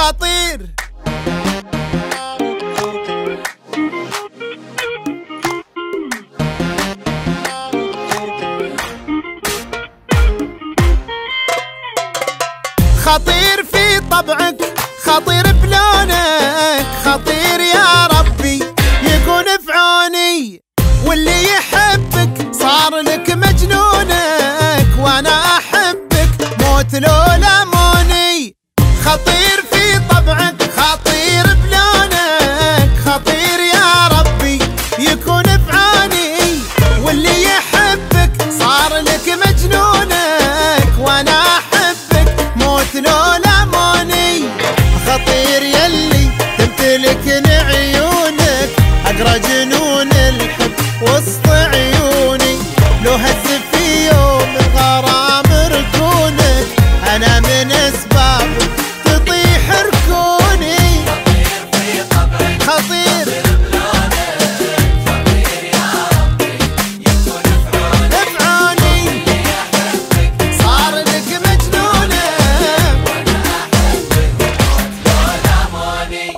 خطير. خطير في طبعك، خطير بلونك، خطير يا ربي يكون في عوني. واللي يحبك صار لك مجنونك، وانا احبك موت لولا موني. خطير في طبعك، خطير بلونك، خطير يا ربي يكون في عوني. واللي يحبك صار لك مجنونك، وانا احبك موت لولا موني. خطير يلي تمتلكن عيونك، اقرا جنون الحب وسط عيوني. لو هز في يوم الغرام ركونك، انا من اسبابك تطيح ركوني. خطير في طبعك، خطير بلونك، خطير يا ربي يكون في عوني. اللي يحبك صار لك مجنونة، وانا احبك موت لولا موني.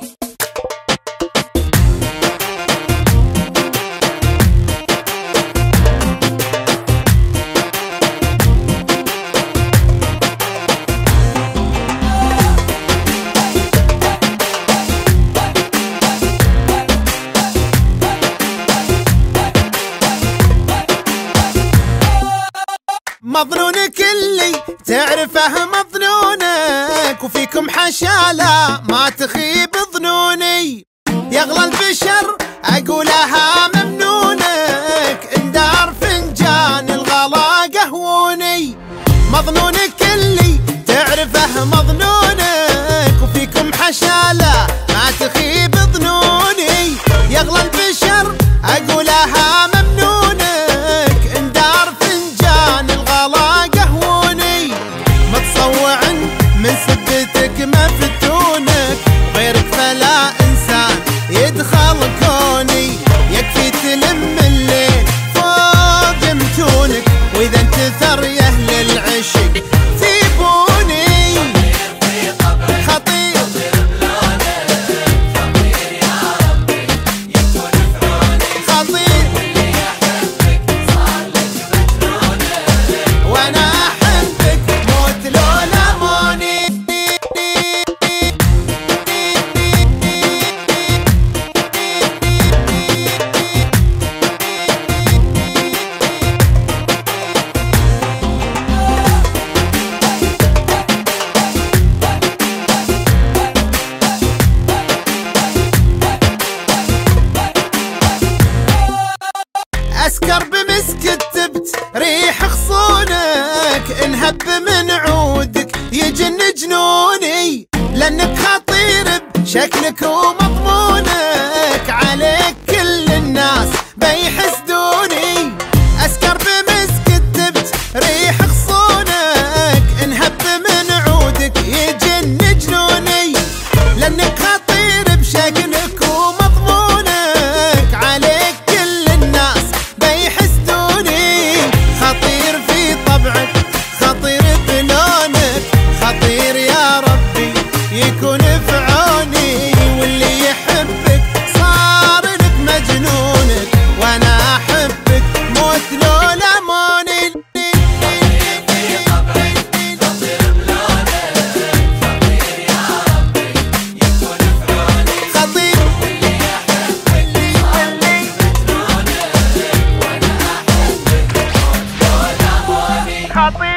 مظنونك اللي تعرفه مظنونك، وفيكم حشالة ما تخيب ظنوني. يغلى البشر اقولها ممنونك، اندار فنجان الغلا قهوني. مظنونك اللي تعرفه مظنونك، وفيكم حشالة ما تخيب ظنوني. يغلى البشر اقولها ممنونك، اندار فنجان الغلا قهوني. متصوع من سبتك مفتونك، غيرك فلا انسان يدخل كوني. يكفي تلم الليل فوق متونك، واذا انتثر يا اهل العشق سيبوني. خطير في طبعك، خطير بلونك، خطير يا ربي يكون في عوني. خطير اللي يحبك صار لك مجنونك، وانا احبك موت لولا موني. اسكر بمسك التبت ريح خصونك، انهب من عودك يجن جنوني. لانك خطير بشكلك ومضمونك، عليك كل الناس بيحسدوني. اسكر بمسك التبت ريح خصونك، انهب من عودك يجن جنوني. لانك خطير بشكلك ومضمونك، عليك كل الناس بيحسدوني. خطير في طبعك، خطير بلونك، خطير يا ربي يكون في عوني. واللي يحبك صار لك مجنونك، وانا احبك موت لولا موني. خطير في طبعك، خطير بلونك، خطير يا ربي يكون في عوني. خطير اللي يحبك صار لك مجنونك، وانا احبك موت لولا موني. خطير